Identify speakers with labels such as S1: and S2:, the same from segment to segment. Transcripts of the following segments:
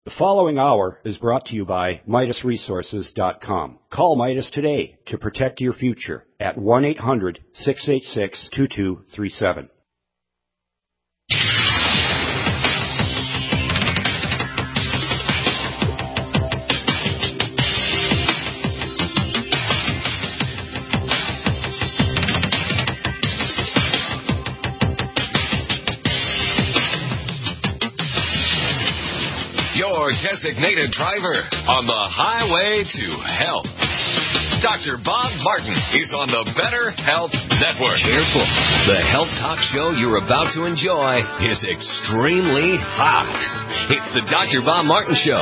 S1: The following hour is brought to you by MidasResources.com. Call Midas today to protect your future at 1-800-686-2237.
S2: Your designated driver on the highway to health. Dr. Bob Martin is on the Better Health Network. Careful. The health talk show you're about to enjoy is extremely hot. It's the Dr. Bob Martin Show.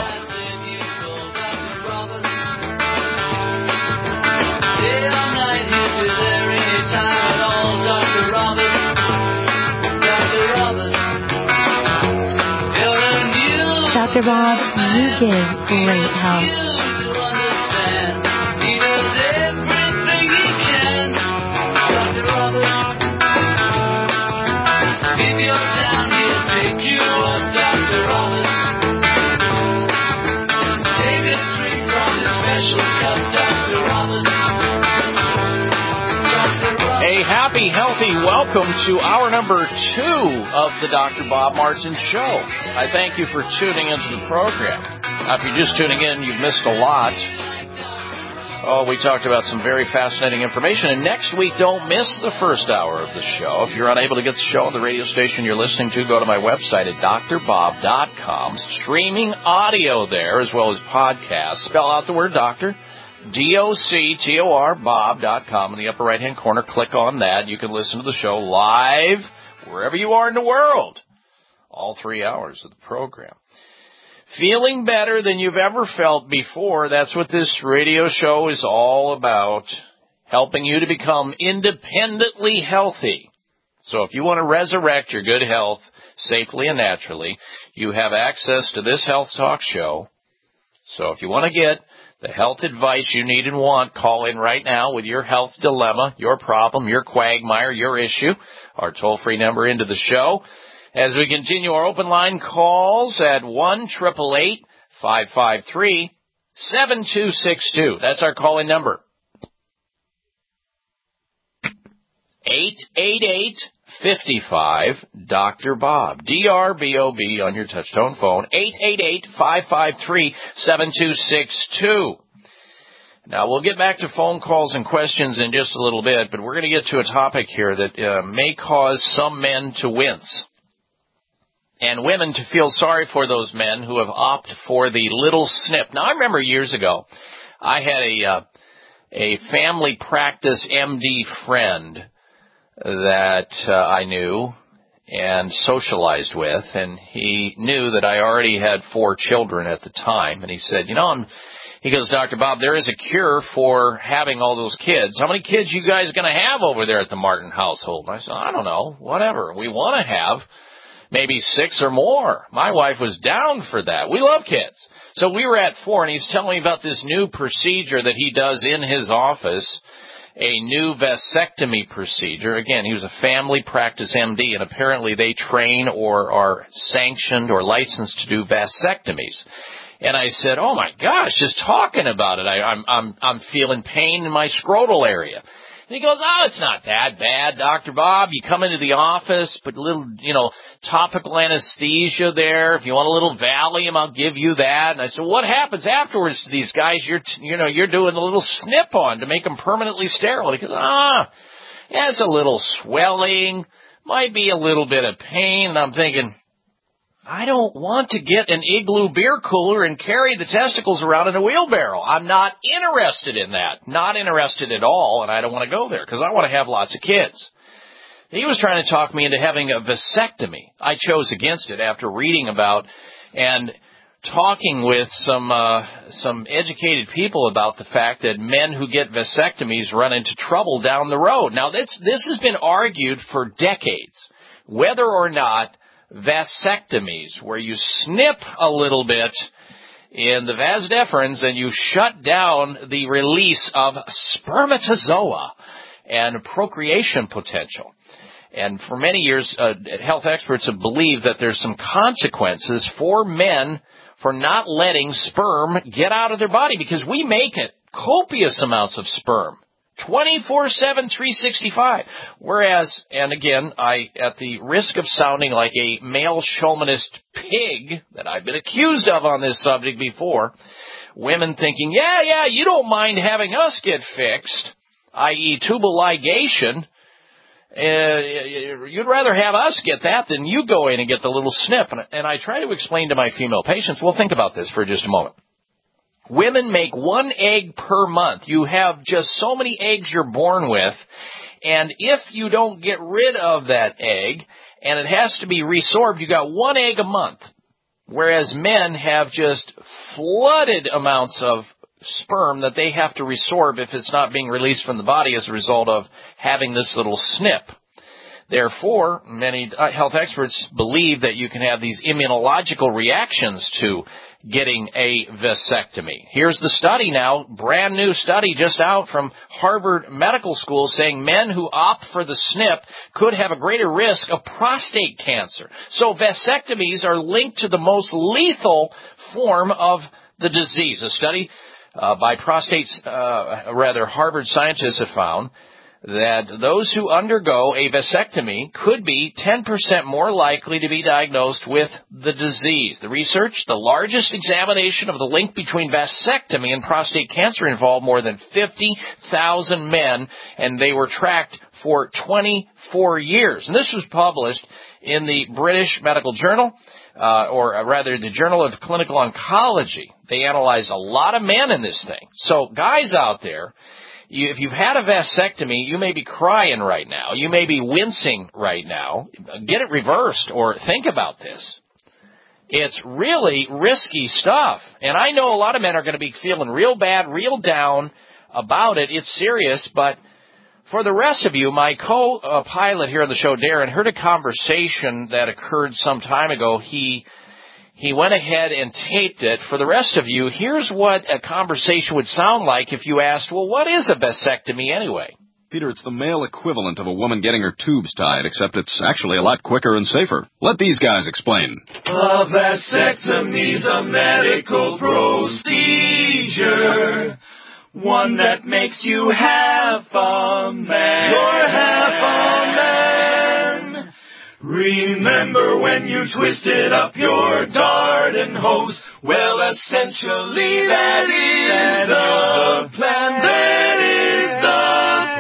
S3: Dr. Bob, you give great help.
S4: A happy, healthy welcome to hour number 2 of the Dr. Bob Martin Show. I thank you for tuning into the program. Now, if you're just tuning in, you've missed a lot. Oh, we talked about some very fascinating information. And next week, don't miss the first hour of the show. If you're unable to get the show on the radio station you're listening to, go to my website at drbob.com. Streaming audio there as well as podcasts. Spell out the word doctor. DOCTOR, Bob.com. In the upper right-hand corner, click on that. You can listen to the show live wherever you are in the world. All 3 hours of the program. Feeling better than you've ever felt before, that's what this radio show is all about. Helping you to become independently healthy. So if you want to resurrect your good health safely and naturally, you have access to this health talk show. So if you want to get the health advice you need and want, call in right now with your health dilemma, your problem, your quagmire, your issue. Our toll-free number into the show. As we continue our open line calls at 1-888-553-7262. That's our call-in number. 888-55-DR-BOB. D-R-B-O-B on your touch-tone phone. 888-553-7262. Now, we'll get back to phone calls and questions in just a little bit, but we're going to get to a topic here that may cause some men to wince and women to feel sorry for those men who have opted for the little snip. Now, I remember years ago, I had a family practice MD friend that I knew and socialized with, and he knew that I already had 4 children at the time, and he said, he goes, Dr. Bob, there is a cure for having all those kids. How many kids you guys going to have over there at the Martin household? And I said, I don't know, whatever. We want to have maybe 6 or more. My wife was down for that. We love kids. So we were at 4, and he's telling me about this new procedure that he does in his office, a new vasectomy procedure. Again, he was a family practice MD, and apparently they train or are sanctioned or licensed to do vasectomies. And I said, oh my gosh, just talking about it, I'm feeling pain in my scrotal area. And he goes, oh, it's not that bad, Dr. Bob. You come into the office, put a little, topical anesthesia there. If you want a little Valium, I'll give you that. And I said, what happens afterwards to these guys you're doing a little snip on to make them permanently sterile? He goes, it's a little swelling, might be a little bit of pain. And I'm thinking, I don't want to get an Igloo beer cooler and carry the testicles around in a wheelbarrow. I'm not interested in that. Not interested at all, and I don't want to go there because I want to have lots of kids. He was trying to talk me into having a vasectomy. I chose against it after reading about and talking with some educated people about the fact that men who get vasectomies run into trouble down the road. Now, this has been argued for decades, whether or not vasectomies, where you snip a little bit in the vas deferens and you shut down the release of spermatozoa and procreation potential. And for many years, health experts have believed that there's some consequences for men for not letting sperm get out of their body, because we make it copious amounts of sperm. 24/7, 365. Whereas, and again, at the risk of sounding like a male chauvinist pig that I've been accused of on this subject before, women thinking, yeah, you don't mind having us get fixed, i.e. tubal ligation. You'd rather have us get that than you go in and get the little snip. And I try to explain to my female patients, well, think about this for just a moment. Women make 1 egg per month. You have just so many eggs you're born with, and if you don't get rid of that egg, and it has to be resorbed, you got 1 egg a month. Whereas men have just flooded amounts of sperm that they have to resorb if it's not being released from the body as a result of having this little snip. Therefore, many health experts believe that you can have these immunological reactions to getting a vasectomy. Here's the study now, brand new study just out from Harvard Medical School saying men who opt for the snip could have a greater risk of prostate cancer. So vasectomies are linked to the most lethal form of the disease. A study by Harvard scientists have found that those who undergo a vasectomy could be 10% more likely to be diagnosed with the disease. The research, the largest examination of the link between vasectomy and prostate cancer, involved more than 50,000 men, and they were tracked for 24 years. And this was published in the British Medical Journal, the Journal of Clinical Oncology. They analyzed a lot of men in this thing. So guys out there, if you've had a vasectomy, you may be crying right now. You may be wincing right now. Get it reversed or think about this. It's really risky stuff. And I know a lot of men are going to be feeling real bad, real down about it. It's serious. But for the rest of you, my co-pilot here on the show, Darren, heard a conversation that occurred some time ago. He went ahead and taped it. For the rest of you, here's what a conversation would sound like if you asked, well, what is a vasectomy anyway?
S5: Peter, it's the male equivalent of a woman getting her tubes tied, except it's actually a lot quicker and safer. Let these guys explain.
S6: A vasectomy's a medical procedure, one that makes you half a man. You're half a man. Remember when you twisted up your garden hose? Well, essentially that is the plan. That is the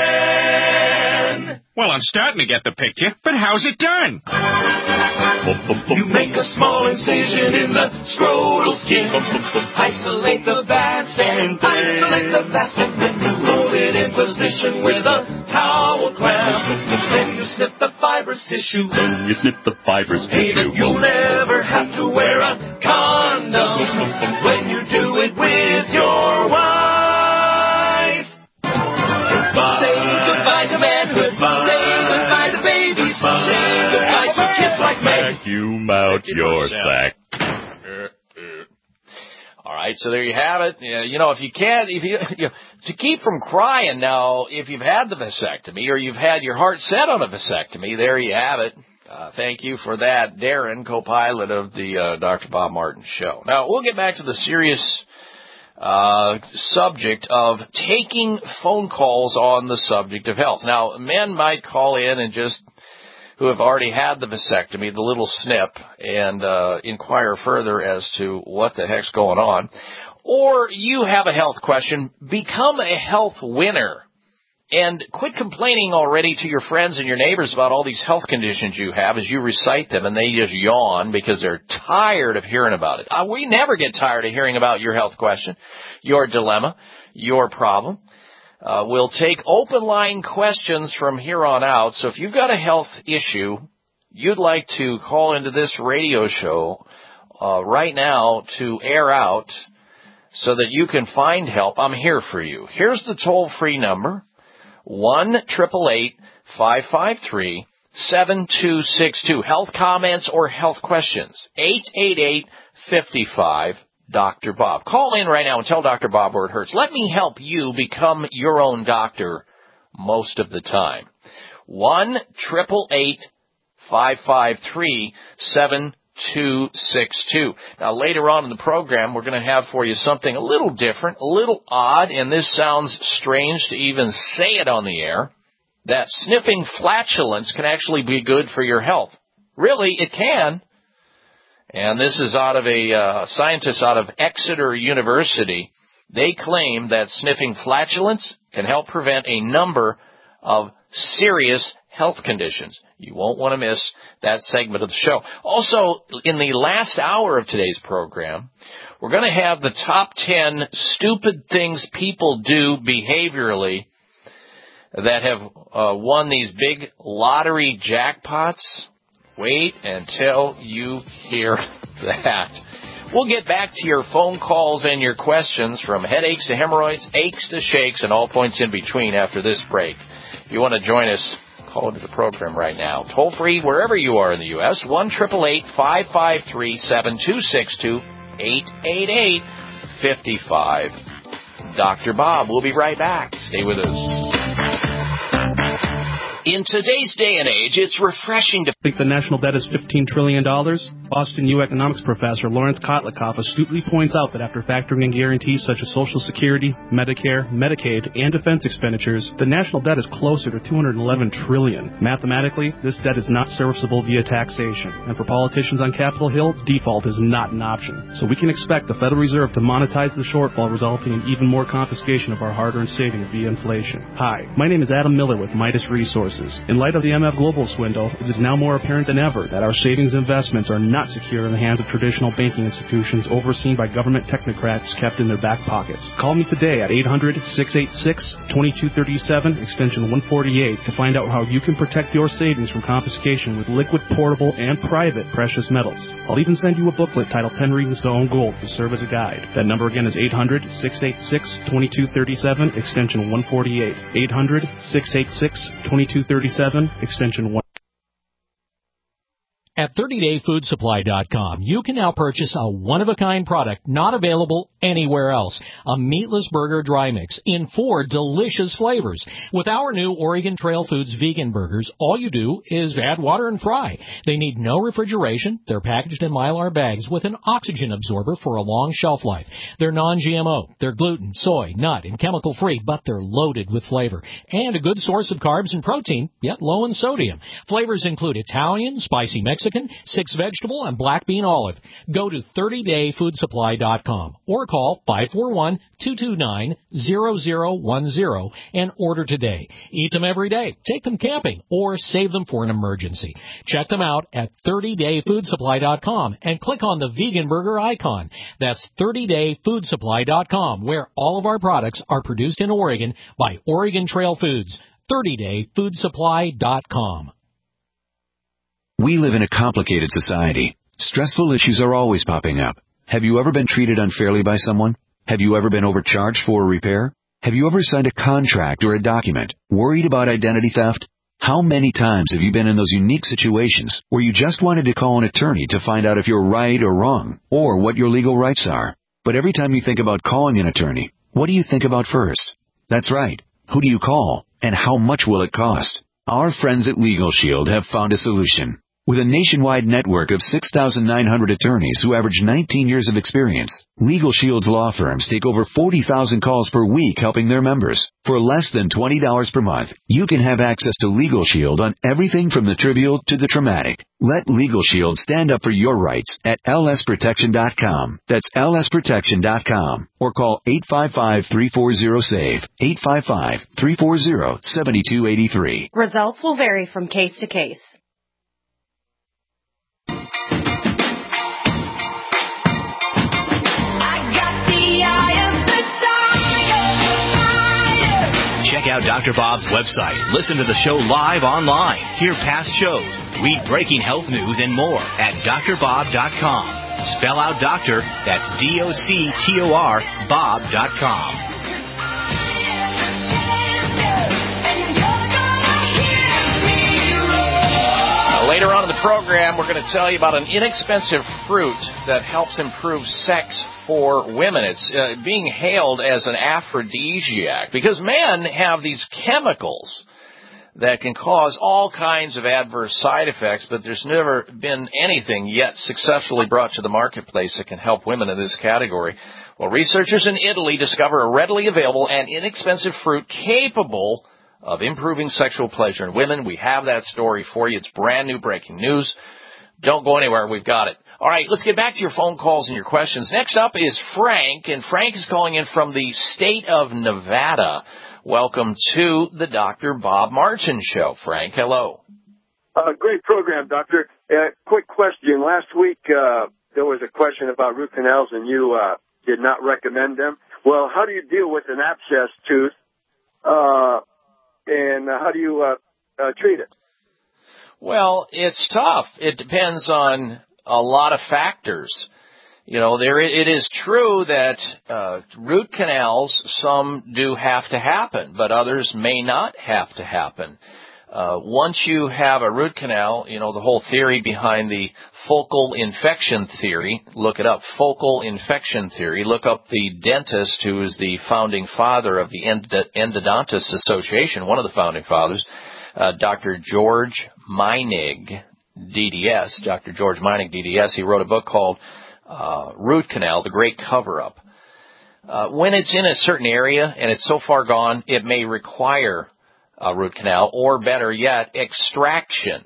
S6: plan.
S7: Well, I'm starting to get the picture, but how's it done?
S6: You make a small incision in the scrotal skin, isolate the vas and then you hold it in position with a towel clamp. Then you snip the fibrous tissue. Hey, then you'll never have to wear a condom when you do it with your wife. Say goodbye to manhood. Say goodbye to babies. Say goodbye to kids like me.
S7: Vacuum out your sack.
S4: All right, so there you have it. To keep from crying now, if you've had the vasectomy or you've had your heart set on a vasectomy, there you have it. Thank you for that, Darren, co-pilot of the Dr. Bob Martin show. Now, we'll get back to the serious subject of taking phone calls on the subject of health. Now, men might call in and who have already had the vasectomy, the little snip, and inquire further as to what the heck's going on. Or you have a health question, become a health winner. And quit complaining already to your friends and your neighbors about all these health conditions you have as you recite them, and they just yawn because they're tired of hearing about it. We never get tired of hearing about your health question, your dilemma, your problem. We'll take open line questions from here on out. So if you've got a health issue you'd like to call into this radio show right now to air out so that you can find help, I'm here for you. Here's the toll-free number, 1-888-553-7262. Health comments or health questions, 888-55 Dr. Bob. Call in right now and tell Dr. Bob where it hurts. Let me help you become your own doctor most of the time. 1-888-553-7262. 7262. Now, later on in the program, we're going to have for you something a little different, a little odd, and this sounds strange to even say it on the air, that sniffing flatulence can actually be good for your health. Really, it can. And this is out of a scientist out of Exeter University. They claim that sniffing flatulence can help prevent a number of serious health conditions. You won't want to miss that segment of the show. Also, in the last hour of today's program, we're going to have the top 10 stupid things people do behaviorally that have won these big lottery jackpots. Wait until you hear that. We'll get back to your phone calls and your questions from headaches to hemorrhoids, aches to shakes, and all points in between after this break. If you want to join us, call into the program right now. Toll free wherever you are in the U.S., 1-888-553-7262, 888-55. Dr. Bob. We'll be right back. Stay with us. In today's day and age, it's refreshing to
S8: think the national debt is $15 trillion. Boston U economics professor Lawrence Kotlikoff astutely points out that after factoring in guarantees such as Social Security, Medicare, Medicaid, and defense expenditures, the national debt is closer to $211 trillion. Mathematically, this debt is not serviceable via taxation, and for politicians on Capitol Hill, default is not an option. So we can expect the Federal Reserve to monetize the shortfall, resulting in even more confiscation of our hard-earned savings via inflation. Hi, my name is Adam Miller with Midas Resources. In light of the MF Global swindle, it is now more apparent than ever that our savings investments are not secure in the hands of traditional banking institutions overseen by government technocrats kept in their back pockets. Call me today at 800-686-2237, extension 148, to find out how you can protect your savings from confiscation with liquid, portable, and private precious metals. I'll even send you a booklet titled 10 Reasons to Own Gold to serve as a guide. That number again is 800-686-2237, extension 148. 800-686-2237, extension 1.
S9: At 30dayfoodsupply.com, you can now purchase a one-of-a-kind product not available anywhere else. A meatless burger dry mix in 4 delicious flavors. With our new Oregon Trail Foods vegan burgers, all you do is add water and fry. They need no refrigeration. They're packaged in Mylar bags with an oxygen absorber for a long shelf life. They're non-GMO. They're gluten, soy, nut, and chemical-free, but they're loaded with flavor. And a good source of carbs and protein, yet low in sodium. Flavors include Italian, spicy Mexican, 6 vegetable, and black bean olive. Go to 30dayfoodsupply.com or call 541-229-0010 and order today. Eat them every day, take them camping, or save them for an emergency. Check them out at 30dayfoodsupply.com and click on the vegan burger icon. That's 30dayfoodsupply.com, where all of our products are produced in Oregon by Oregon Trail Foods. 30dayfoodsupply.com.
S10: We live in a complicated society. Stressful issues are always popping up. Have you ever been treated unfairly by someone? Have you ever been overcharged for a repair? Have you ever signed a contract or a document? Worried about identity theft? How many times have you been in those unique situations where you just wanted to call an attorney to find out if you're right or wrong, or what your legal rights are? But every time you think about calling an attorney, what do you think about first? That's right. Who do you call, and how much will it cost? Our friends at Legal Shield have found a solution. With a nationwide network of 6,900 attorneys who average 19 years of experience, Legal Shield's law firms take over 40,000 calls per week helping their members. For less than $20 per month, you can have access to Legal Shield on everything from the trivial to the traumatic. Let Legal Shield stand up for your rights at lsprotection.com. That's lsprotection.com. Or call 855-340-SAVE, 855-340-7283.
S11: Results will vary from case to case.
S12: Check out Dr. Bob's website. Listen to the show live online. Hear past shows. Read breaking health news and more at drbob.com. Spell out doctor. That's DOCTOR Bob.com.
S4: Later on in the program, we're going to tell you about an inexpensive fruit that helps improve sex for women. It's being hailed as an aphrodisiac because men have these chemicals that can cause all kinds of adverse side effects, but there's never been anything yet successfully brought to the marketplace that can help women in this category. Well, researchers in Italy discover a readily available and inexpensive fruit capable of improving sexual pleasure in women. We have that story for you. It's brand new breaking news. Don't go anywhere. We've got it. All right, let's get back to your phone calls and your questions. Next up is Frank, and Frank is calling in from the state of Nevada. Welcome to the Dr. Bob Martin Show. Frank, hello.
S13: Great program, Doctor. Quick question. Last week, there was a question about root canals, and you did not recommend them. Well, how do you deal with an abscess tooth, and how do you treat it?
S4: Well, it's tough. It depends on a lot of factors. You know, it is true that root canals, some do have to happen, but others may not have to happen. Once you have a root canal, you know, the whole theory behind the focal infection theory, look it up, focal infection theory, look up the dentist who is the founding father of the Endodontists Association, one of the founding fathers, Dr. George Meinig, DDS, Dr. George Meinig, DDS. He wrote a book called Root Canal, The Great Cover-Up. When it's in a certain area and it's so far gone, it may require a root canal, or better yet, extracting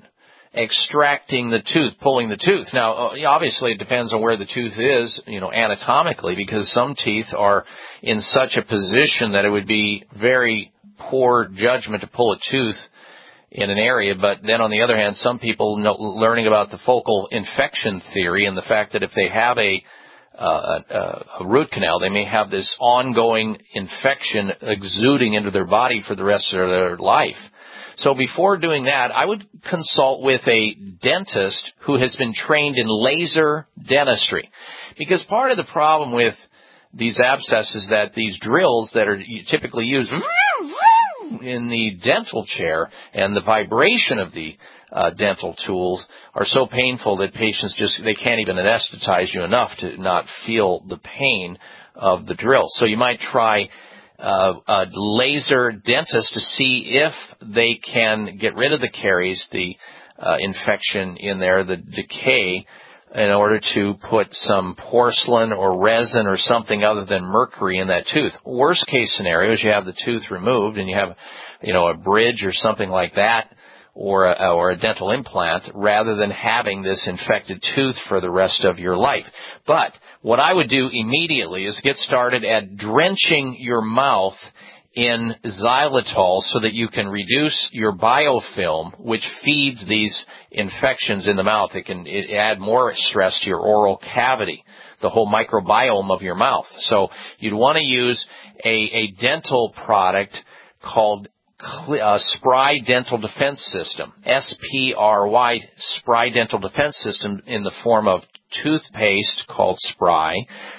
S4: the tooth, pulling the tooth. Now, obviously, it depends on where the tooth is, you know, anatomically, because some teeth are in such a position that it would be very poor judgment to pull a tooth in an area. But then, on the other hand, some people learning about the focal infection theory and the fact that if they have a root canal, they may have this ongoing infection exuding into their body for the rest of their life. So before doing that, I would consult with a dentist who has been trained in laser dentistry. Because part of the problem with these abscesses is that these drills that are typically used in the dental chair and the vibration of the dental tools are so painful that patients they can't even anesthetize you enough to not feel the pain of the drill. So you might try a laser dentist to see if they can get rid of the caries, the infection in there, the decay, in order to put some porcelain or resin or something other than mercury in that tooth. Worst case scenario is you have the tooth removed and you have, you know, a bridge or something like that, or a dental implant, rather than having this infected tooth for the rest of your life. But what I would do immediately is get started at drenching your mouth in xylitol so that you can reduce your biofilm, which feeds these infections in the mouth. It can add more stress to your oral cavity, the whole microbiome of your mouth. So you'd want to use a dental product called Spry Dental Defense System, SPRY, Spry Dental Defense System, in the form of toothpaste called Spry,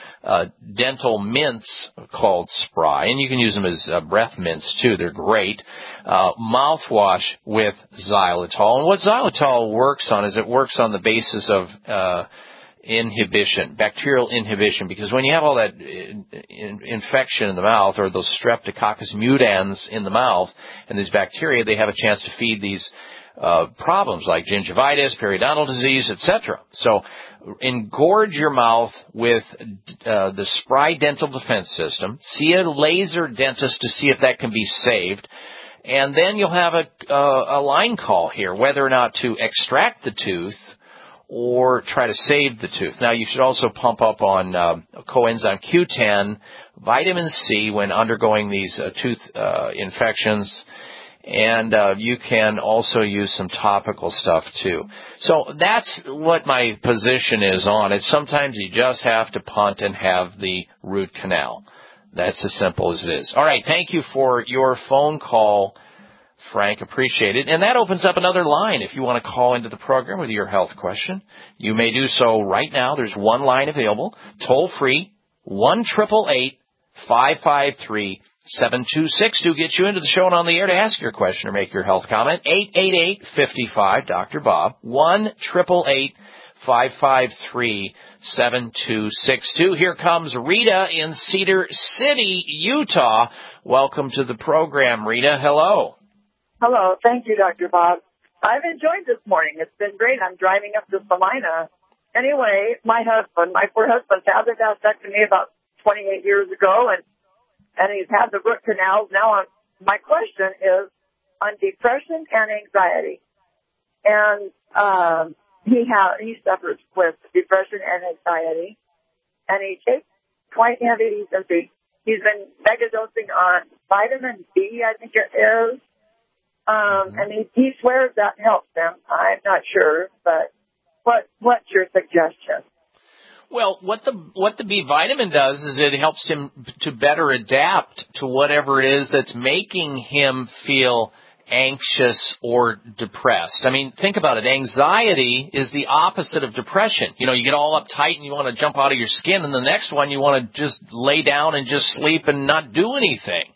S4: dental mints called Spry, and you can use them as breath mints too. They're great. Mouthwash with xylitol. And what xylitol works on is it works on the basis of inhibition, bacterial inhibition, because when you have all that infection in the mouth, or those Streptococcus mutans in the mouth, and these bacteria, they have a chance to feed these problems like gingivitis, periodontal disease, etc. So engorge your mouth with the Spry Dental Defense System. See a laser dentist to see if that can be saved. And then you'll have a line call here, whether or not to extract the tooth or try to save the tooth. Now, you should also pump up on coenzyme Q10, vitamin C when undergoing these tooth infections, and you can also use some topical stuff too. So that's what my position is on it. Sometimes you just have to punt and have the root canal. That's as simple as it is. All right, thank you for your phone call, Frank. Appreciate it. And that opens up another line. If you want to call into the program with your health question, you may do so right now. There's one line available, toll free, 1-888-553-7262. Get you into the show and on the air to ask your question or make your health comment. 888-55-Dr. Bob, 1-888-553-7262. Here comes Rita in Cedar City, Utah. Welcome to the program, Rita. Hello.
S14: Hello. Thank you, Dr. Bob. I've enjoyed this morning. It's been great. I'm driving up to Salina. Anyway, my poor husband had the vasectomy about 28 years ago, and he's had the root canals. Now, my question is on depression and anxiety. And he suffers with depression and anxiety, and he takes quite heavy. He's been megadosing on vitamin B, I think it is. And he swears that helps him. I'm not sure, but what's your suggestion?
S4: Well, what the B vitamin does is it helps him to better adapt to whatever it is that's making him feel anxious or depressed. I mean, think about it. Anxiety is the opposite of depression. You know, you get all uptight and you want to jump out of your skin, and the next one you want to just lay down and just sleep and not do anything.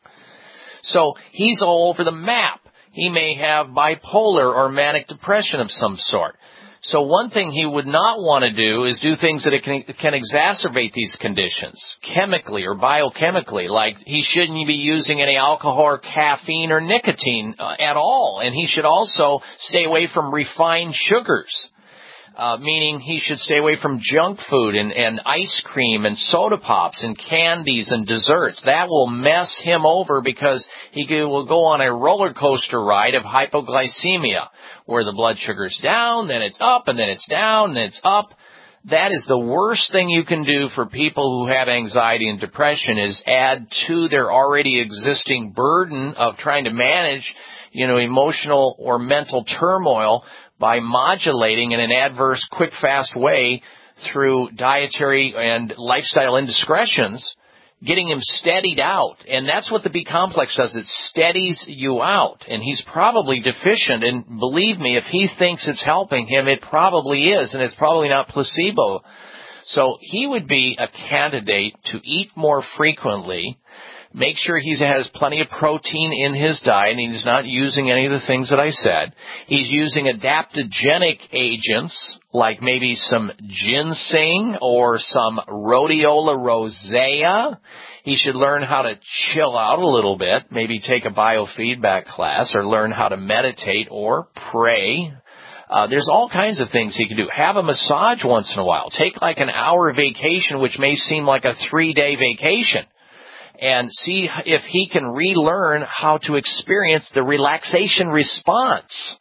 S4: So he's all over the map. He may have bipolar or manic depression of some sort. So one thing he would not want to do is do things that can exacerbate these conditions, chemically or biochemically, like he shouldn't be using any alcohol or caffeine or nicotine at all. And he should also stay away from refined sugars, meaning he should stay away from junk food and ice cream and soda pops and candies and desserts. That will mess him over because he will go on a roller coaster ride of hypoglycemia, where the blood sugar's down, then it's up, and then it's down, and it's up. That is the worst thing you can do for people who have anxiety and depression, is add to their already existing burden of trying to manage, emotional or mental turmoil by modulating in an adverse, quick, fast way through dietary and lifestyle indiscretions, getting him steadied out. And that's what the B complex does. It steadies you out. And he's probably deficient. And believe me, if he thinks it's helping him, it probably is. And it's probably not placebo. So he would be a candidate to eat more frequently. Make sure he has plenty of protein in his diet, and he's not using any of the things that I said. He's using adaptogenic agents, like maybe some ginseng or some rhodiola rosea. He should learn how to chill out a little bit, maybe take a biofeedback class, or learn how to meditate or pray. There's all kinds of things he can do. Have a massage once in a while. Take like an hour vacation, which may seem like a 3-day vacation, and see if he can relearn how to experience the relaxation response.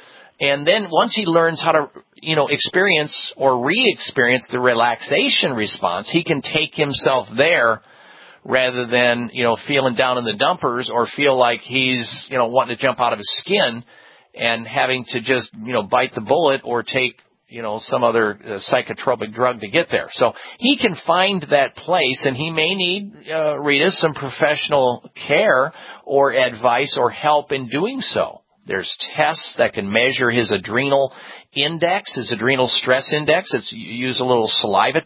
S4: And then once he learns how to, experience or re-experience the relaxation response, he can take himself there rather than, feeling down in the dumpers or feel like he's, wanting to jump out of his skin and having to just, bite the bullet or take, some other psychotropic drug to get there. So he can find that place, and he may need, Rita, some professional care or advice or help in doing so. There's tests that can measure his adrenal index, his adrenal stress index. You use a little saliva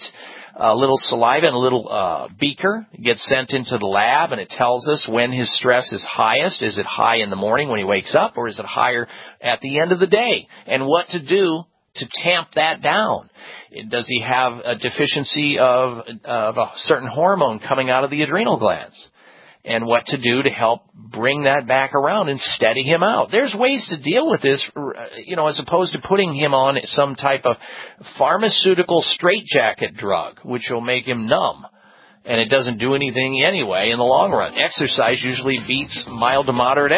S4: and a little beaker. It gets sent into the lab, and it tells us when his stress is highest. Is it high in the morning when he wakes up, or is it higher at the end of the day? And what to do to tamp that down. Does he have a deficiency of a certain hormone coming out of the adrenal glands? And what to do to help bring that back around and steady him out. There's ways to deal with this, as opposed to putting him on some type of pharmaceutical straitjacket drug, which will make him numb. And it doesn't do anything anyway in the long run. Exercise usually beats mild to moderate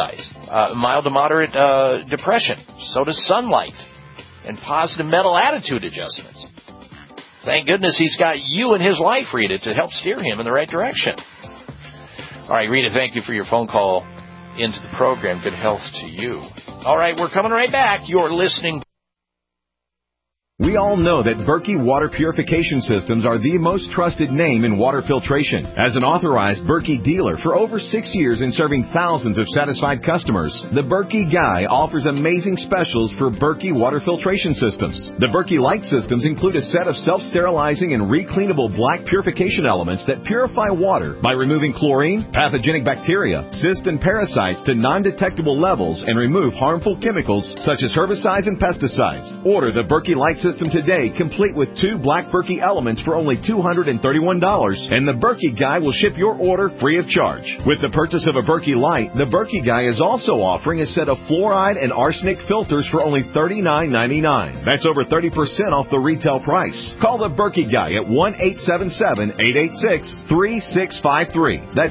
S4: depression. So does sunlight and positive mental attitude adjustments. Thank goodness he's got you in his life, Rita, to help steer him in the right direction. All right, Rita, thank you for your phone call into the program. Good health to you. All right, we're coming right back. You're listening.
S15: We all know that Berkey Water Purification Systems are the most trusted name in water filtration. As an authorized Berkey dealer for over 6 years and serving thousands of satisfied customers, the Berkey Guy offers amazing specials for Berkey Water Filtration Systems. The Berkey Light Systems include a set of self-sterilizing and recleanable black purification elements that purify water by removing chlorine, pathogenic bacteria, cysts, and parasites to non-detectable levels and remove harmful chemicals such as herbicides and pesticides. Order the Berkey Light Systems system today, complete with 2 black Berkey elements for only $231, and the Berkey Guy will ship your order free of charge. With the purchase of a Berkey Light, the Berkey Guy is also offering a set of fluoride and arsenic filters for only $39.99. That's over 30% off the retail price. Call the Berkey Guy at 1-877-886-3653. That's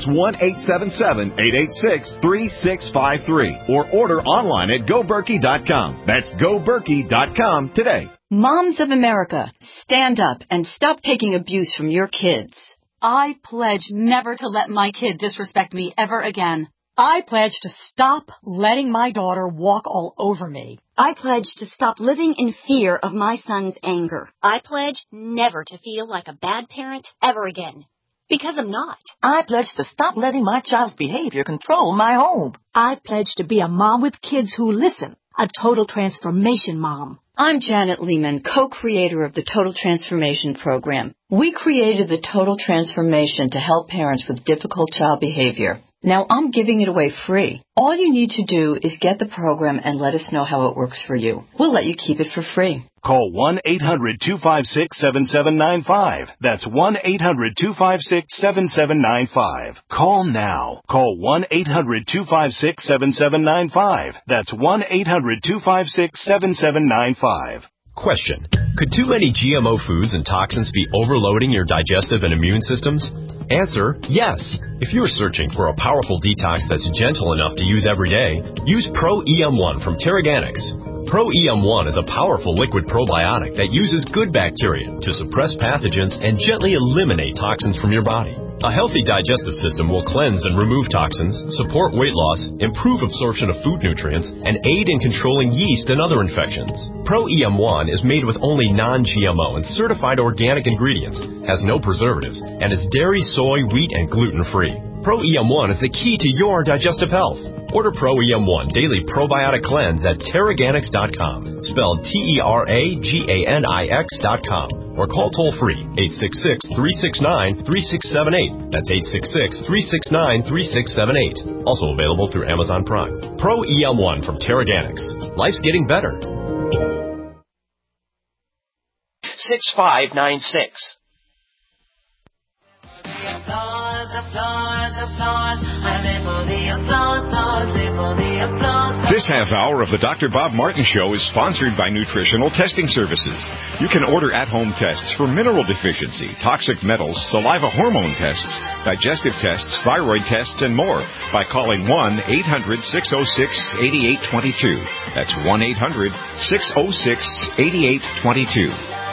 S15: 1-877-886-3653. Or order online at GoBerkey.com. That's GoBerkey.com today.
S16: Moms of America, stand up and stop taking abuse from your kids.
S17: I pledge never to let my kid disrespect me ever again. I pledge to stop letting my daughter walk all over me.
S18: I pledge to stop living in fear of my son's anger.
S19: I pledge never to feel like a bad parent ever again. Because I'm not.
S20: I pledge to stop letting my child's behavior control my home.
S21: I pledge to be a mom with kids who listen. A total transformation mom.
S16: I'm Janet Lehman, co-creator of the Total Transformation Program. We created the Total Transformation to help parents with difficult child behavior. Now I'm giving it away free. All you need to do is get the program and let us know how it works for you. We'll let you keep it for free.
S22: Call 1-800-256-7795. That's 1-800-256-7795. Call now. Call 1-800-256-7795. That's 1-800-256-7795.
S23: Question. Could too many GMO foods and toxins be overloading your digestive and immune systems? Answer, yes. If you're searching for a powerful detox that's gentle enough to use every day, use Pro-EM1 from Terraganics. Pro-EM1 is a powerful liquid probiotic that uses good bacteria to suppress pathogens and gently eliminate toxins from your body. A healthy digestive system will cleanse and remove toxins, support weight loss, improve absorption of food nutrients, and aid in controlling yeast and other infections. Pro-EM1 is made with only non-GMO and certified organic ingredients, has no preservatives, and is dairy, soy, wheat, and gluten-free. Pro-EM1 is the key to your digestive health. Order Pro-EM1 Daily Probiotic Cleanse at Terraganics.com, spelled Terraganix.com, or call toll-free 866-369-3678. That's 866-369-3678. Also available through Amazon Prime. Pro-EM1 from Terraganics. Life's getting better.
S4: 6596.
S24: This half hour of the Dr. Bob Martin Show is sponsored by Nutritional Testing Services. You can order at-home tests for mineral deficiency, toxic metals, saliva hormone tests, digestive tests, thyroid tests, and more by calling 1-800-606-8822. That's 1-800-606-8822.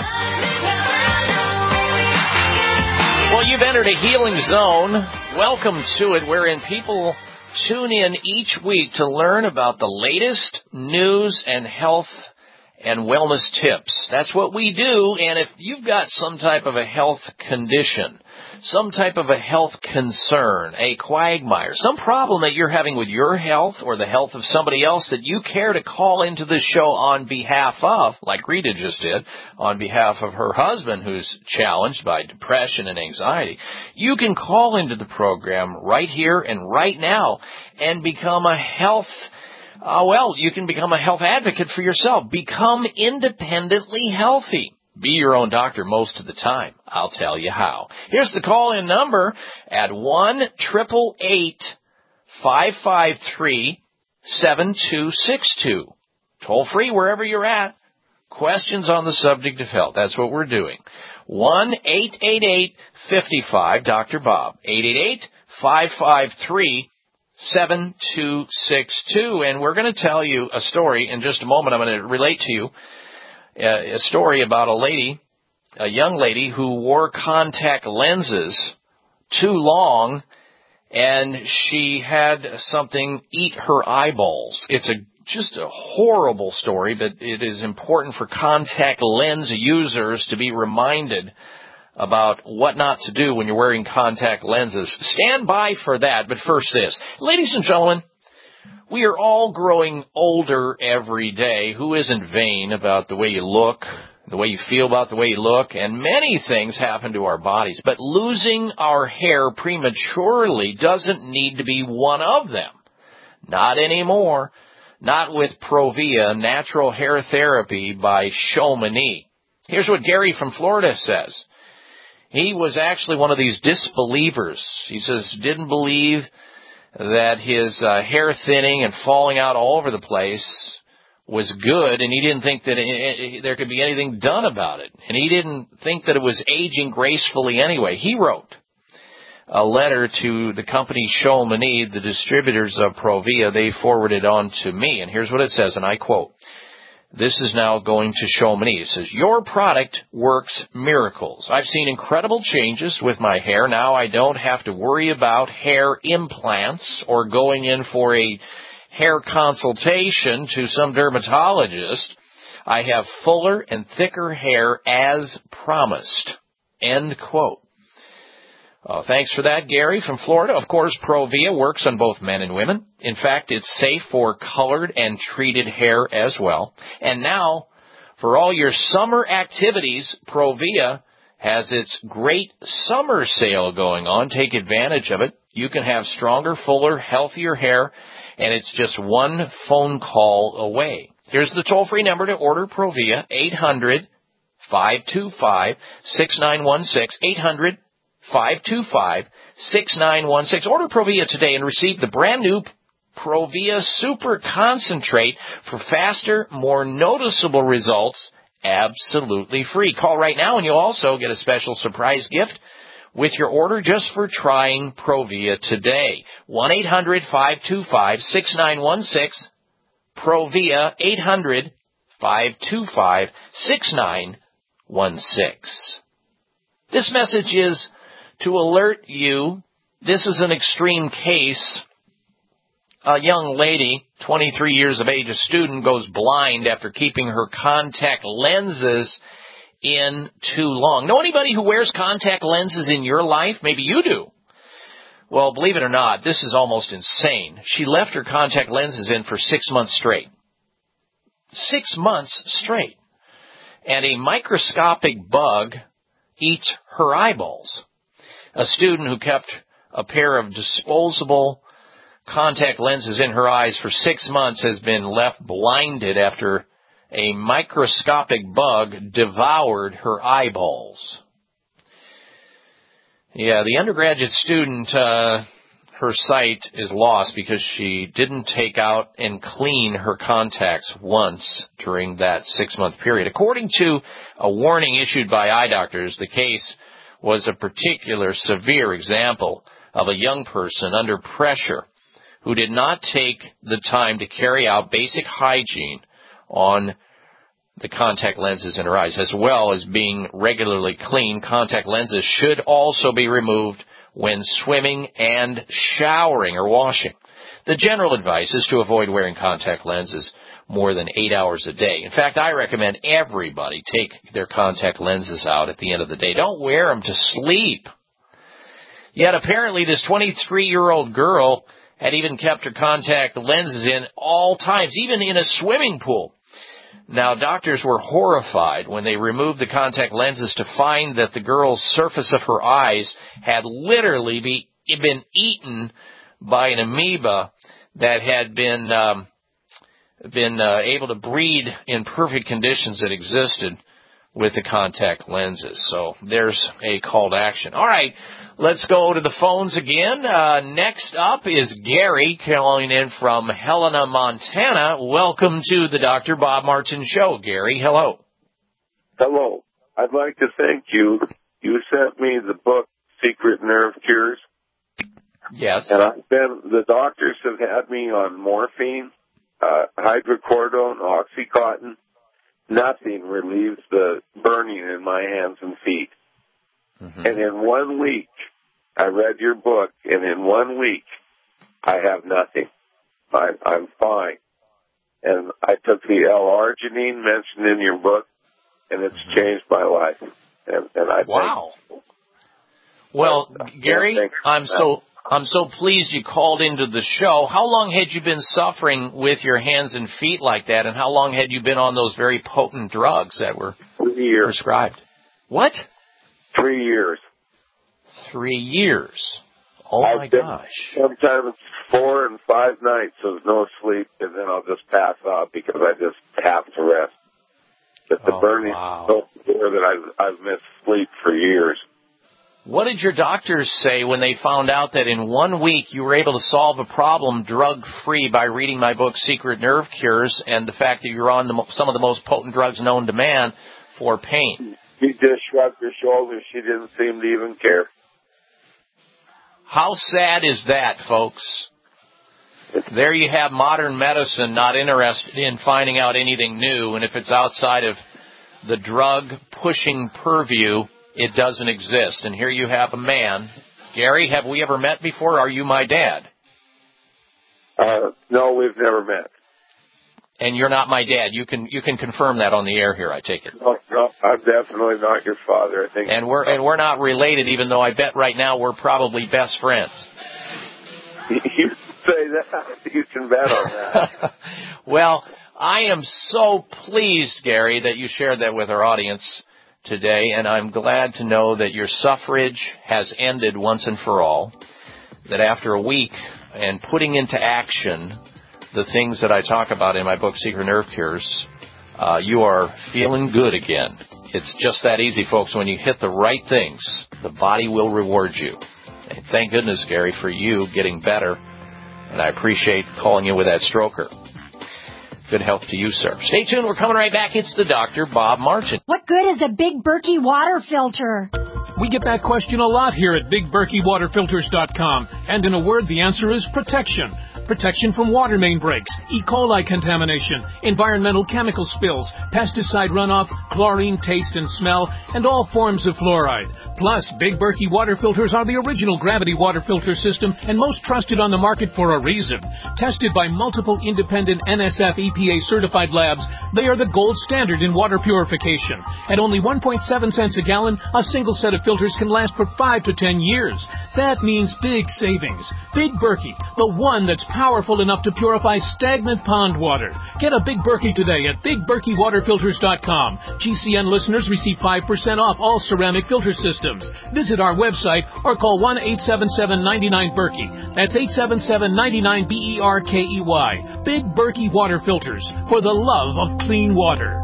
S4: Well, you've entered a healing zone. Welcome to it, wherein people tune in each week to learn about the latest news and health and wellness tips. That's what we do, and if you've got some type of a health condition, some type of a health concern, a quagmire, some problem that you're having with your health or the health of somebody else that you care to call into the show on behalf of, like Rita just did, on behalf of her husband who's challenged by depression and anxiety, you can call into the program right here and right now and become a health you can become a health advocate for yourself. Become independently healthy. Be your own doctor most of the time. I'll tell you how. Here's the call-in number at 1-888-553-7262. Toll free wherever you're at. Questions on the subject of health. That's what we're doing. 1-888-55-Dr. Bob. 888-553-7262. And we're going to tell you a story in just a moment. I'm going to relate to you a story about a young lady who wore contact lenses too long, and she had something eat her eyeballs. It's just a horrible story, but it is important for contact lens users to be reminded about what not to do when you're wearing contact lenses. Stand by for that, but first this. Ladies and gentlemen, we are all growing older every day. Who isn't vain about the way you look, the way you feel about the way you look? And many things happen to our bodies, but losing our hair prematurely doesn't need to be one of them. Not anymore. Not with Provia, natural hair therapy by Chamonix. Here's what Gary from Florida says. He was actually one of these disbelievers. He says didn't believe that his hair thinning and falling out all over the place was good, and he didn't think that there could be anything done about it. And he didn't think that it was aging gracefully anyway. He wrote a letter to the company Chamonix, the distributors of Provia. They forwarded on to me, and here's what it says, and I quote, this is now going to Chamonix. It says, your product works miracles. I've seen incredible changes with my hair. Now I don't have to worry about hair implants or going in for a hair consultation to some dermatologist. I have fuller and thicker hair as promised. End quote. Thanks for that, Gary from Florida. Of course, Provia works on both men and women. In fact, it's safe for colored and treated hair as well. And now, for all your summer activities, Provia has its great summer sale going on. Take advantage of it. You can have stronger, fuller, healthier hair, and it's just one phone call away. Here's the toll-free number to order Provia, 800-525-6916, 800-525-6916. Order Provia today and receive the brand new Provia Super Concentrate for faster, more noticeable results, absolutely free. Call right now and you'll also get a special surprise gift with your order just for trying Provia today. 1-800-525-6916. Provia, 800-525-6916. This message is to alert you, this is an extreme case. A young lady, 23 years of age, a student, goes blind after keeping her contact lenses in too long. Know anybody who wears contact lenses in your life? Maybe you do. Well, believe it or not, this is almost insane. She left her contact lenses in for 6 months straight. 6 months straight. And a microscopic bug eats her eyeballs. A student who kept a pair of disposable contact lenses in her eyes for 6 months has been left blinded after a microscopic bug devoured her eyeballs. Yeah, the undergraduate student, her sight is lost because she didn't take out and clean her contacts once during that 6-month period. According to a warning issued by eye doctors, the case was a particular severe example of a young person under pressure who did not take the time to carry out basic hygiene on the contact lenses in her eyes. As well as being regularly cleaned, contact lenses should also be removed when swimming and showering or washing. The general advice is to avoid wearing contact lenses more than 8 hours a day. In fact, I recommend everybody take their contact lenses out at the end of the day. Don't wear them to sleep. Yet apparently this 23-year-old girl had even kept her contact lenses in all times, even in a swimming pool. Now, doctors were horrified when they removed the contact lenses to find that the girl's surface of her eyes had literally been eaten by an amoeba that had been able to breed in perfect conditions that existed with the contact lenses. So there's a call to action. All right, let's go to the phones again. Next up is Gary calling in from Helena, Montana. Welcome to the Dr. Bob Martin Show. Gary, hello.
S1: Hello. I'd like to thank you. You sent me the book, Secret Nerve Cures.
S4: Yes.
S1: And the doctors have had me on morphine, hydrocodone, Oxycontin. Nothing relieves the burning in my hands and feet. Mm-hmm. And in 1 week, I read your book, and in 1 week, I have nothing. I'm fine. And I took the L-arginine mentioned in your book, and it's changed my life. And I
S4: wow. Well, Gary, I'm so pleased you called into the show. How long had you been suffering with your hands and feet like that, and how long had you been on those very potent drugs that were prescribed? What?
S1: 3 years.
S4: 3 years. Oh, my gosh.
S1: Sometimes 4 and 5 nights of no sleep, and then I'll just pass out because I just have to rest. But the burning is so severe that I've missed sleep for years.
S4: What did your doctors say when they found out that in 1 week you were able to solve a problem drug-free by reading my book, Secret Nerve Cures, and the fact that you're on some of the most potent drugs known to man for pain?
S1: She just shrugged her shoulders. She didn't seem to even care.
S4: How sad is that, folks? There you have modern medicine not interested in finding out anything new, and if it's outside of the drug-pushing purview, it doesn't exist. And here you have a man. Gary, have we ever met before? Are you my dad?
S1: No, we've never met.
S4: And you're not my dad. You can confirm that on the air here, I take it.
S1: No, I'm definitely not your father. I think.
S4: And we're not related, even though I bet right now we're probably best friends.
S1: You say that. You can bet on that.
S4: Well, I am so pleased, Gary, that you shared that with our audience today, and I'm glad to know that your suffrage has ended once and for all, that after a week and putting into action the things that I talk about in my book, Secret Nerve Cures, you are feeling good again. It's just that easy, folks. When you hit the right things, the body will reward you. And thank goodness, Gary, for you getting better, and I appreciate calling you with that stroker. Good health to you, sir. Stay tuned. We're coming right back. It's the Dr. Bob Martin.
S21: What good is a Big Berkey water filter?
S2: We get that question a lot here at BigBerkeyWaterFilters.com. And in a word, the answer is protection. Protection from water main breaks, E. coli contamination, environmental chemical spills, pesticide runoff, chlorine taste and smell, and all forms of fluoride. Plus, Big Berkey water filters are the original gravity water filter system and most trusted on the market for a reason. Tested by multiple independent NSF EPA certified labs, they are the gold standard in water purification. At only 1.7 cents a gallon, a single set of filters can last for 5 to 10 years. That means big savings. Big Berkey, the one that's powerful enough to purify stagnant pond water. Get a Big Berkey today at BigBerkeyWaterFilters.com. GCN listeners receive 5% off all ceramic filter systems. Visit our website or call 1-877-99-BERKEY. That's 877-99-BERKEY. Big Berkey Water Filters, for the love of clean water.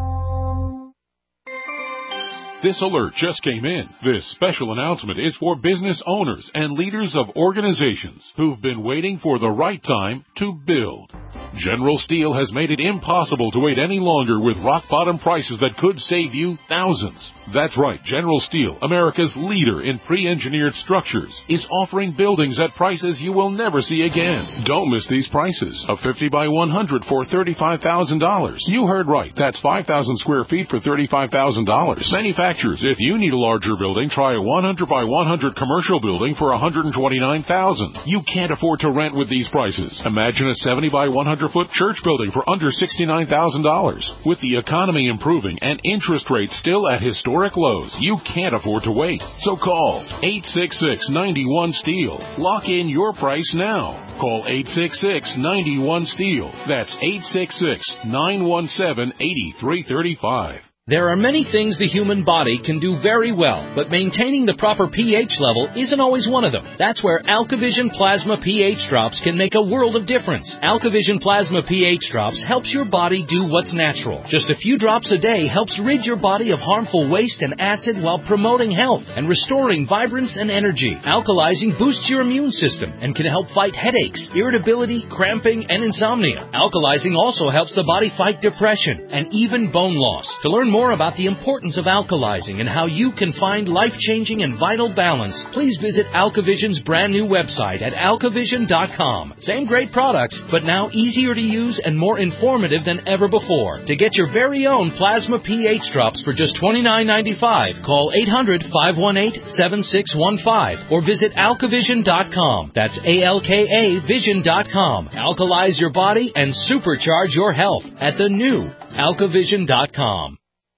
S3: This alert just came in. This special announcement is for business owners and leaders of organizations who've been waiting for the right time to build. General Steel has made it impossible to wait any longer with rock-bottom prices that could save you thousands. That's right, General Steel, America's leader in pre-engineered structures, is offering buildings at prices you will never see again. Don't miss these prices. A 50 by 100 for $35,000. You heard right. That's 5,000 square feet for $35,000. Manufacturers, if you need a larger building, try a 100 by 100 commercial building for $129,000. You can't afford to rent with these prices. Imagine a 70 by 100-foot church building for under $69,000. With the economy improving and interest rates still at historic lows, you can't afford to wait. So call 866-91-STEEL. Lock in your price now. Call 866-91-STEEL. That's 866-917-8335.
S5: There are many things the human body can do very well, but maintaining the proper pH level isn't always one of them. That's where AlkaVision Plasma pH Drops can make a world of difference. AlkaVision Plasma pH Drops helps your body do what's natural. Just a few drops a day helps rid your body of harmful waste and acid while promoting health and restoring vibrance and energy. Alkalizing boosts your immune system and can help fight headaches, irritability, cramping, and insomnia. Alkalizing also helps the body fight depression and even bone loss. To learn more about the importance of alkalizing and how you can find life-changing and vital balance, please visit AlkaVision's brand new website at alkavision.com. Same great products, but now easier to use and more informative than ever before. To get your very own Plasma pH Drops for just $29.95, call 800-518-7615 or visit alkavision.com. That's ALKA Vision.com. Alkalize your body and supercharge your health at the new alkavision.com.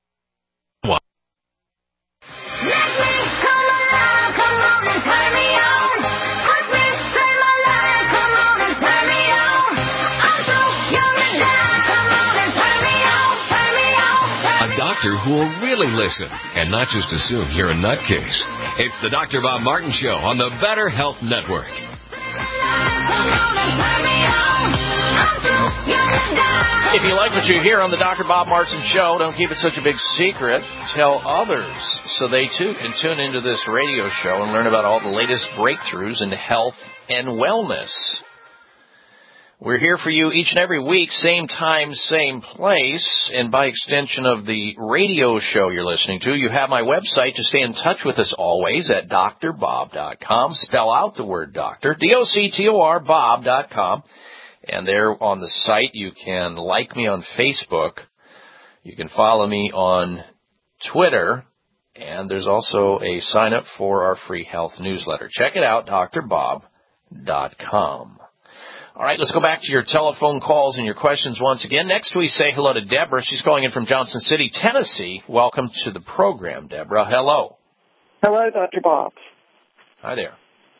S6: Who will really listen and not just assume you're a nutcase. It's the Dr. Bob Martin Show on the Better Health Network.
S4: If you like what you hear on the Dr. Bob Martin Show, don't keep it such a big secret. Tell others so they, too, can tune into this radio show and learn about all the latest breakthroughs in health and wellness. We're here for you each and every week, same time, same place, and by extension of the radio show you're listening to, you have my website to stay in touch with us always at drbob.com. Spell out the word doctor, D-O-C-T-O-R, bob.com. And there on the site, you can like me on Facebook. You can follow me on Twitter. And there's also a sign-up for our free health newsletter. Check it out, drbob.com. All right, let's go back to your telephone calls and your questions once again. Next, we say hello to Deborah. She's calling in from Johnson City, Tennessee. Welcome to the program, Deborah. Hello.
S7: Hello, Dr. Bob.
S4: Hi there.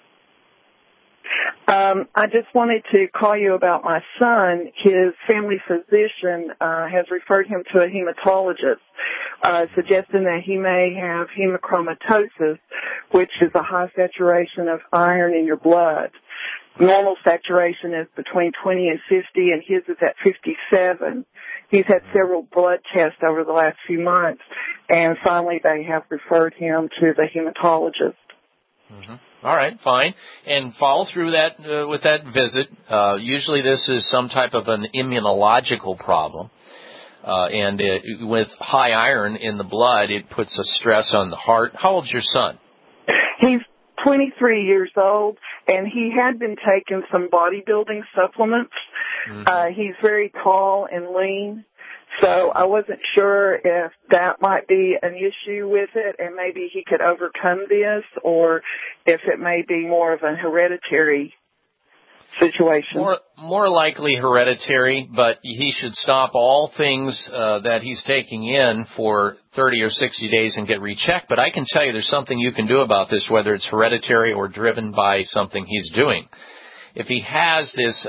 S7: I just wanted to call you about my son. His family physician has referred him to a hematologist, suggesting that he may have hemochromatosis, which is a high saturation of iron in your blood. Normal saturation is between 20 and 50, and his is at 57. He's had several blood tests over the last few months, and finally they have referred him to the hematologist.
S4: Mm-hmm. All right, fine. And follow through that with that visit. Usually this is some type of an immunological problem. With high iron in the blood, it puts a stress on the heart. How old's your son?
S7: He's 23 years old, and he had been taking some bodybuilding supplements. Mm-hmm. He's very tall and lean, so I wasn't sure if that might be an issue with it, and maybe he could overcome this, or if it may be more of an hereditary situation.
S4: More likely hereditary, but he should stop all things that he's taking in for 30 or 60 days and get rechecked. But I can tell you there's something you can do about this, whether it's hereditary or driven by something he's doing. If he has this,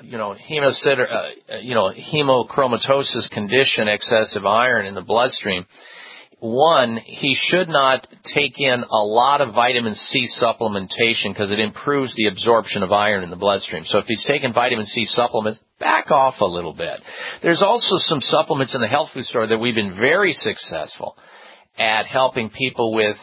S4: hemochromatosis condition, excessive iron in the bloodstream, one, he should not take in a lot of vitamin C supplementation because it improves the absorption of iron in the bloodstream. So if he's taking vitamin C supplements, back off a little bit. There's also some supplements in the health food store that we've been very successful at helping people with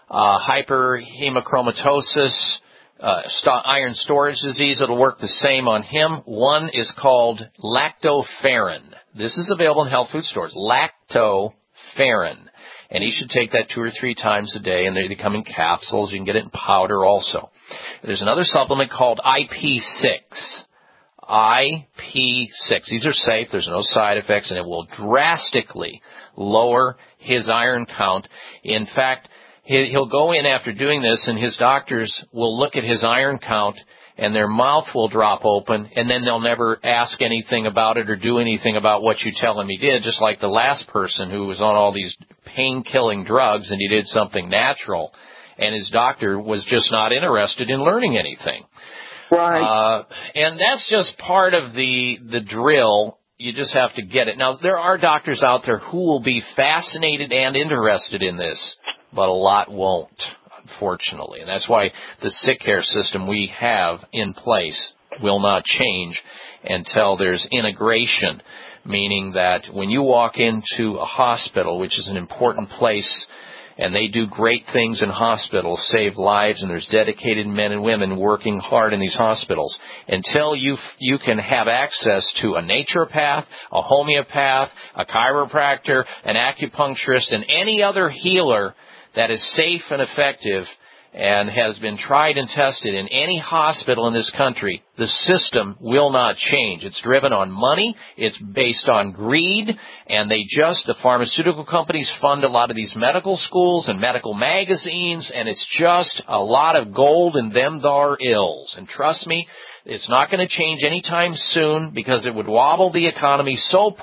S4: hyperhemochromatosis, iron storage disease. It'll work the same on him. One is called lactoferrin. This is available in health food stores. Lactoferrin. And he should take that 2 or 3 times a day, and they come in capsules. You can get it in powder also. There's another supplement called IP6. IP6. These are safe. There's no side effects, and it will drastically lower his iron count. In fact, he'll go in after doing this, and his doctors will look at his iron count, and their mouth will drop open, and then they'll never ask anything about it or do anything about what you tell them he did, just like the last person who was on all these pain-killing drugs, and he did something natural, and his doctor was just not interested in learning anything.
S7: Right.
S4: And that's just part of the drill. You just have to get it. Now, there are doctors out there who will be fascinated and interested in this, but a lot won't, unfortunately. And that's why the sick care system we have in place will not change until there's integration, meaning that when you walk into a hospital, which is an important place, and they do great things in hospitals, save lives, and there's dedicated men and women working hard in these hospitals, until you can have access to a naturopath, a homeopath, a chiropractor, an acupuncturist, and any other healer that is safe and effective and has been tried and tested in any hospital in this country, the system will not change. It's driven on money, it's based on greed, and the pharmaceutical companies fund a lot of these medical schools and medical magazines, and it's just a lot of gold and them thar ills. And trust me, it's not going to change anytime soon because it would wobble the economy so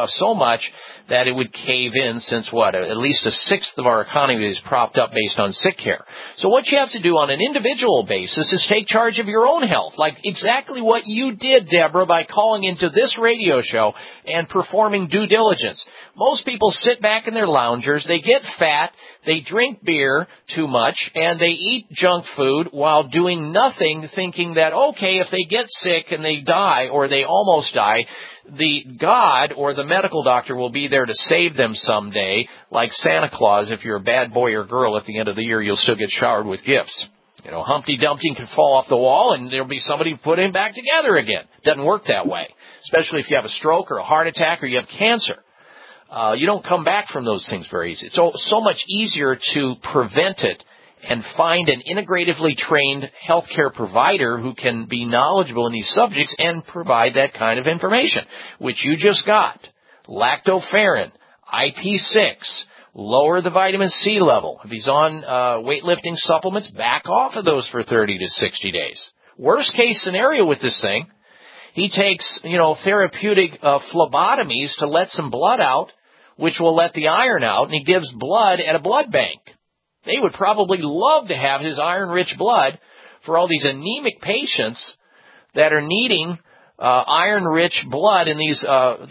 S4: much that it would cave in, since at least 1/6 of our economy is propped up based on sick care. So what you have to do on an individual basis is take charge of your own health, like exactly what you did, Deborah, by calling into this radio show and performing due diligence. Most people sit back in their loungers, they get fat, they drink beer too much, and they eat junk food while doing nothing, thinking that, okay, if they get sick and they die or they almost die, the God or the medical doctor will be there to save them someday, like Santa Claus. If you're a bad boy or girl at the end of the year, you'll still get showered with gifts. You know, Humpty Dumpty can fall off the wall and there'll be somebody to put him back together again. Doesn't work that way, especially if you have a stroke or a heart attack or you have cancer. You don't come back from those things very easy. It's so much easier to prevent it and find an integratively trained healthcare provider who can be knowledgeable in these subjects and provide that kind of information, which you just got. Lactoferrin, IP6, lower the vitamin C level. If he's on weightlifting supplements, back off of those for 30 to 60 days. Worst case scenario with this thing, he takes, therapeutic phlebotomies to let some blood out, which will let the iron out, and he gives blood at a blood bank. They would probably love to have his iron-rich blood for all these anemic patients that are needing iron-rich blood in these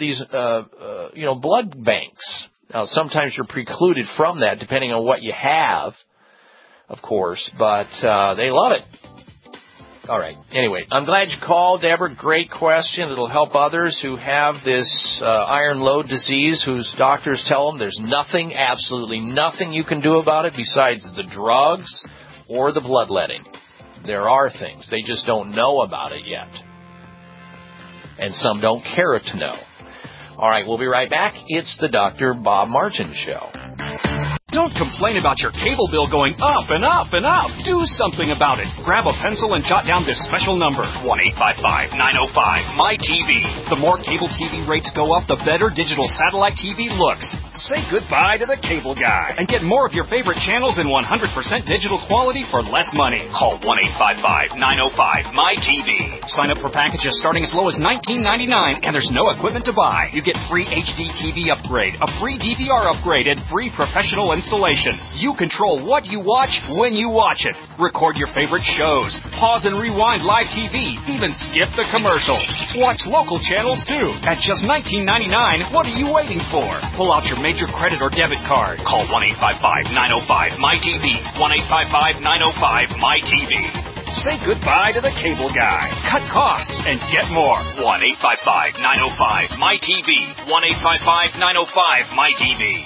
S4: blood banks. Now, sometimes you're precluded from that, depending on what you have, of course, but they love it. All right. Anyway, I'm glad you called, Deborah. Great question. It'll help others who have this iron load disease, whose doctors tell them there's nothing, absolutely nothing you can do about it besides the drugs or the bloodletting. There are things. They just don't know about it yet. And some don't care to know. All right, we'll be right back. It's the Dr. Bob Martin Show.
S8: Don't complain about your cable bill going up and up and up. Do something about it. Grab a pencil and jot down this special number, 1-855-905-MY-TV. The more cable TV rates go up, the better digital satellite TV looks. Say goodbye to the cable guy and get more of your favorite channels in 100% digital quality for less money. Call 1-855-905-MY-TV. Sign up for packages starting as low as $19.99, and there's no equipment to buy. You get free HD TV upgrade, a free DVR upgrade, and free professional installation. You control what you watch when you watch it. Record your favorite shows. Pause and rewind live TV. Even skip the commercials. Watch local channels too. At just $19.99, what are you waiting for? Pull out your major credit or debit card. Call 1-855-905-MY-TV. 1-855-905-MY-TV. Say goodbye to the cable guy. Cut costs and get more. 1-855-905-MY-TV. 1-855-905-MY-TV.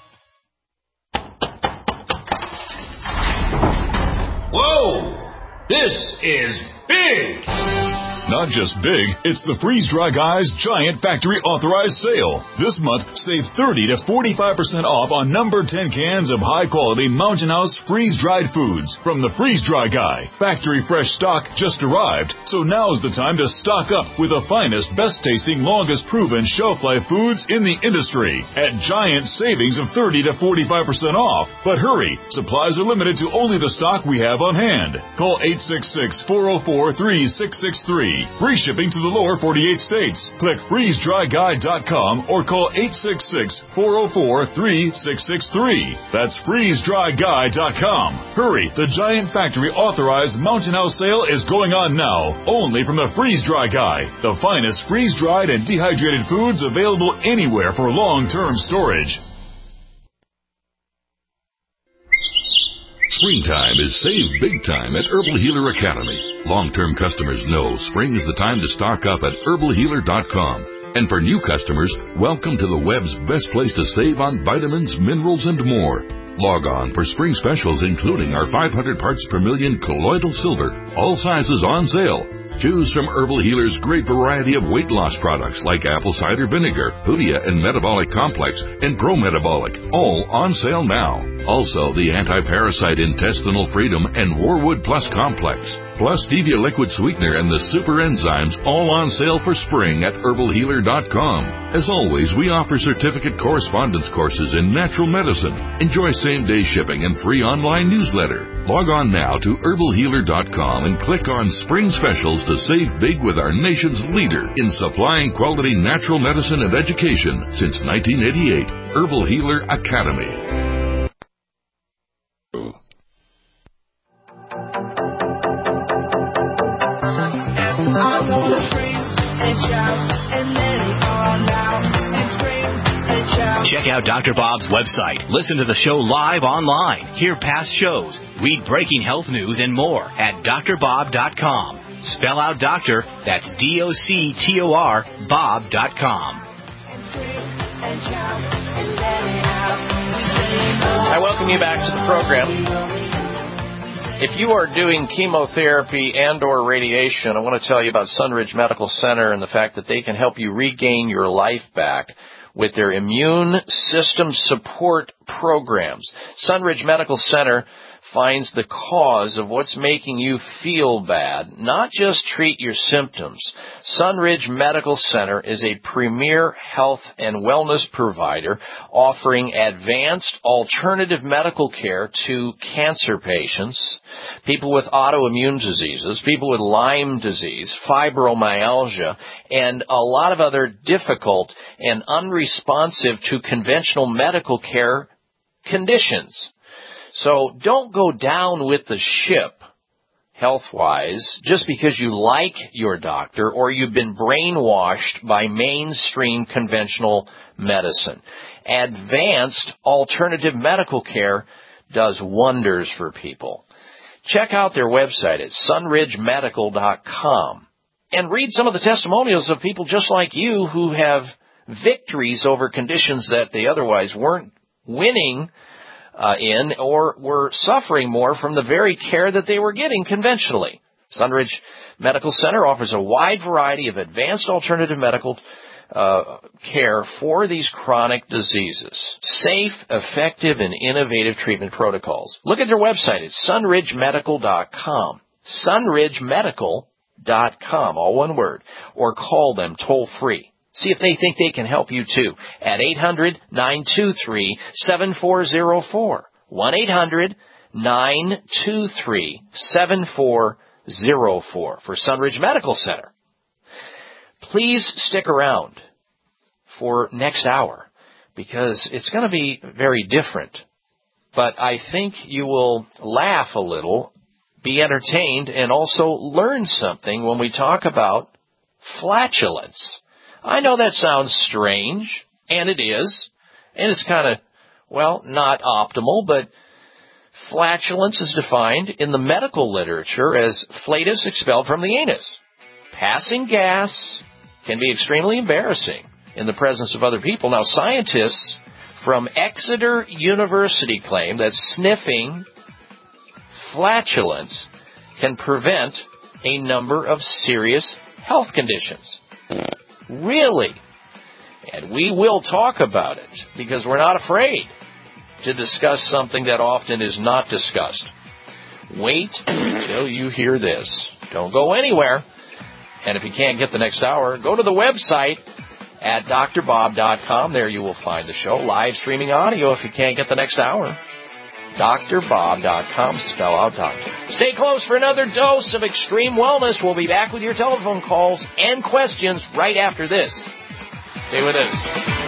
S9: Whoa! This is big!
S10: Not just big, it's the Freeze Dry Guy's Giant Factory Authorized Sale. This month, save 30 to 45% off on number 10 cans of high-quality Mountain House freeze-dried foods from the Freeze Dry Guy. Factory fresh stock just arrived, so now's the time to stock up with the finest, best-tasting, longest-proven shelf-life foods in the industry at giant savings of 30 to 45% off. But hurry, supplies are limited to only the stock we have on hand. Call 866-404-3663. Free shipping to the lower 48 states. Click freezedryguy.com or call 866-404-3663. That's freezedryguy.com. Hurry, the Giant Factory Authorized Mountain House Sale is going on now, only from the Freeze Dry Guy, the finest freeze-dried and dehydrated foods available anywhere for long-term storage.
S3: Springtime is save big time at Herbal Healer Academy. Long-term customers know spring is the time to stock up at herbalhealer.com. And for new customers, welcome to the web's best place to save on vitamins, minerals, and more. Log on for spring specials including our 500 parts per million colloidal silver, all sizes on sale. Choose from Herbal Healer's great variety of weight loss products like apple cider vinegar, Hoodia and Metabolic Complex, and Pro Metabolic, all on sale now. Also, the Anti-Parasite Intestinal Freedom and Warwood Plus Complex, plus Stevia Liquid Sweetener and the Super Enzymes, all on sale for spring at herbalhealer.com. As always, we offer certificate correspondence courses in natural medicine. Enjoy same-day shipping and free online newsletter. Log on now to herbalhealer.com and click on Spring Specials to save big with our nation's leader in supplying quality natural medicine and education since 1988, Herbal Healer Academy.
S12: Check out Dr. Bob's website. Listen to the show live online. Hear past shows. Read breaking health news and more at drbob.com. Spell out doctor, that's DOCTOR, Bob.com.
S4: I welcome you back to the program. If you are doing chemotherapy and or radiation, I want to tell you about Sunridge Medical Center and the fact that they can help you regain your life back with their immune system support programs. Sunridge Medical Center finds the cause of what's making you feel bad, not just treat your symptoms. Sunridge Medical Center is a premier health and wellness provider offering advanced alternative medical care to cancer patients, people with autoimmune diseases, people with Lyme disease, fibromyalgia, and a lot of other difficult and unresponsive to conventional medical care conditions. So don't go down with the ship, health-wise, just because you like your doctor or you've been brainwashed by mainstream conventional medicine. Advanced alternative medical care does wonders for people. Check out their website at sunridgemedical.com and read some of the testimonials of people just like you who have victories over conditions that they otherwise weren't winning in or were suffering more from the very care that they were getting conventionally. Sunridge Medical Center offers a wide variety of advanced alternative medical care for these chronic diseases. Safe, effective, and innovative treatment protocols. Look at their website. It's sunridgemedical.com. sunridgemedical.com, all one word. Or call them toll free. See if they think they can help you, too, at 800-923-7404. 1-800-923-7404 for Sunridge Medical Center. Please stick around for next hour because it's going to be very different. But I think you will laugh a little, be entertained, and also learn something when we talk about flatulence. I know that sounds strange, and it is, and it's kind of, well, not optimal, but flatulence is defined in the medical literature as flatus expelled from the anus. Passing gas can be extremely embarrassing in the presence of other people. Now, scientists from Exeter University claim that sniffing flatulence can prevent a number of serious health conditions. Really? And we will talk about it because we're not afraid to discuss something that often is not discussed. Wait until you hear this. Don't go anywhere. And if you can't get the next hour, go to the website at drbob.com. There you will find the show, live streaming audio if you can't get the next hour. drbob.com, spell out doctor. Stay close for another dose of extreme wellness. We'll be back with your telephone calls and questions right after this. Stay with us.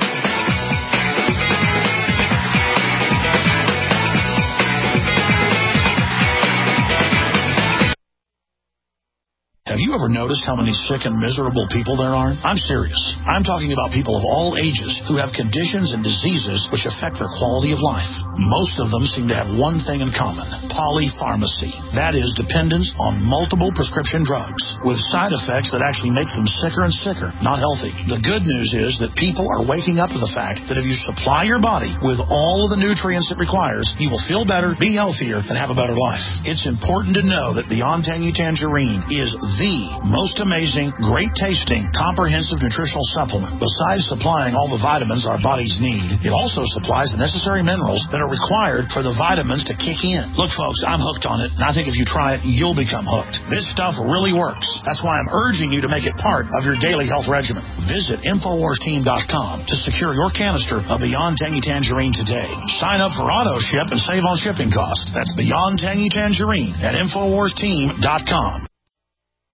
S11: Have you ever noticed how many sick and miserable people there are? I'm serious. I'm talking about people of all ages who have conditions and diseases which affect their quality of life. Most of them seem to have one thing in common: polypharmacy. That is, dependence on multiple prescription drugs with side effects that actually make them sicker and sicker, not healthy. The good news is that people are waking up to the fact that if you supply your body with all of the nutrients it requires, you will feel better, be healthier, and have a better life. It's important to know that Beyond Tangy Tangerine is the most amazing, great-tasting, comprehensive nutritional supplement. Besides supplying all the vitamins our bodies need, it also supplies the necessary minerals that are required for the vitamins to kick in. Look, folks, I'm hooked on it, and I think if you try it, you'll become hooked. This stuff really works. That's why I'm urging you to make it part of your daily health regimen. Visit InfoWarsTeam.com to secure your canister of Beyond Tangy Tangerine today. Sign up for auto ship and save on shipping costs. That's Beyond Tangy Tangerine at InfoWarsTeam.com.